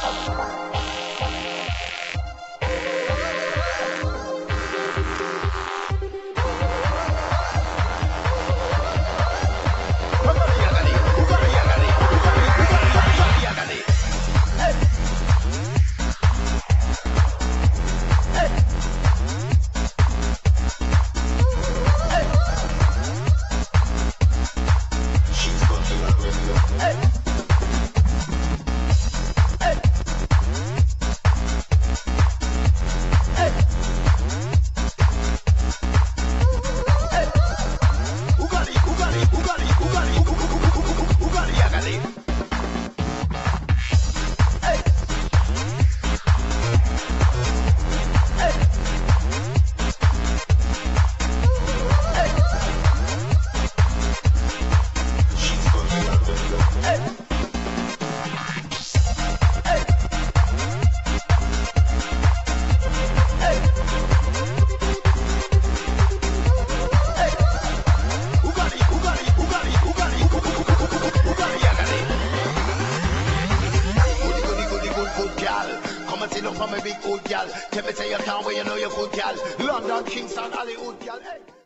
From a big old gal, tell me say your town where you know you're good gal. London, Kingston, Hollywood gal. Hey.